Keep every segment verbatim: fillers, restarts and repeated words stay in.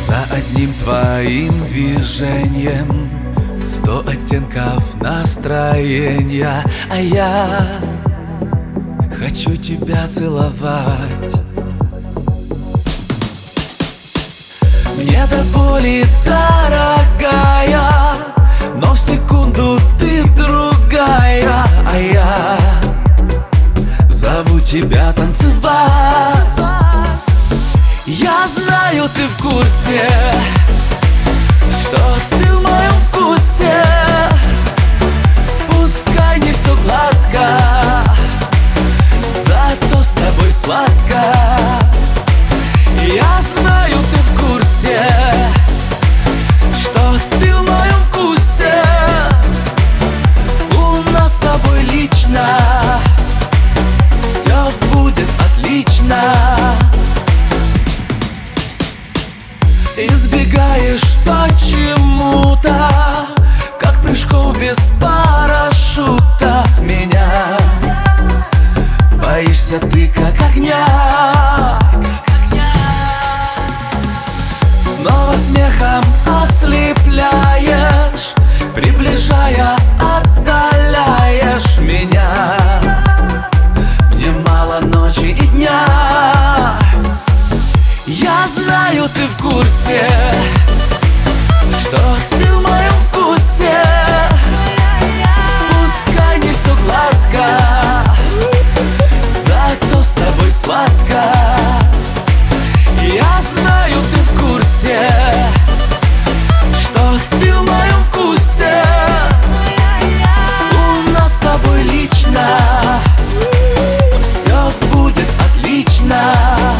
За одним твоим движением сто оттенков настроения, а я хочу тебя целовать. Мне до боли дорогая, но в секунду ты другая, а я зову тебя танцевать. Я знаю, ты в курсе, что ты в моем вкусе. Пускай не все гладко, зато с тобой сладко. Я знаю, ты в курсе, что ты в моем вкусе. У нас с тобой лично все будет отлично. Избегаешь почему-то, как прыжков без парашюта. Меня боишься ты, как огня. Снова смехом ослепляешь, приближая, отдаляешь меня. Мне мало ночи и дня. Я знаю, ты в курсе, что ты в моем вкусе. Пускай не все гладко, зато с тобой сладко. Я знаю, ты в курсе, что ты в моем вкусе. У нас с тобой лично все будет отлично.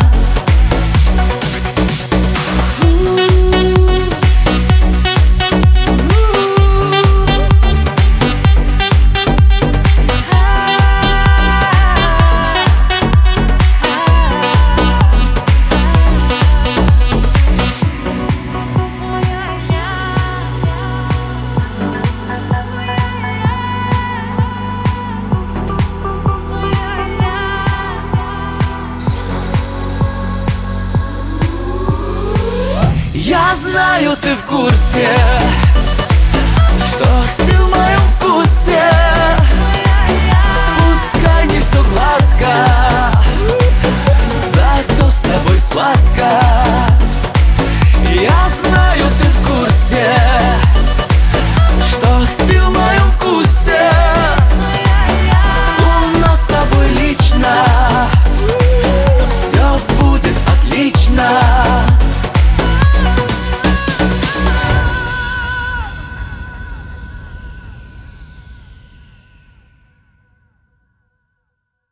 Я знаю, ты в курсе, что ты в моем вкусе. Пускай не все гладко, зато с тобой сладко.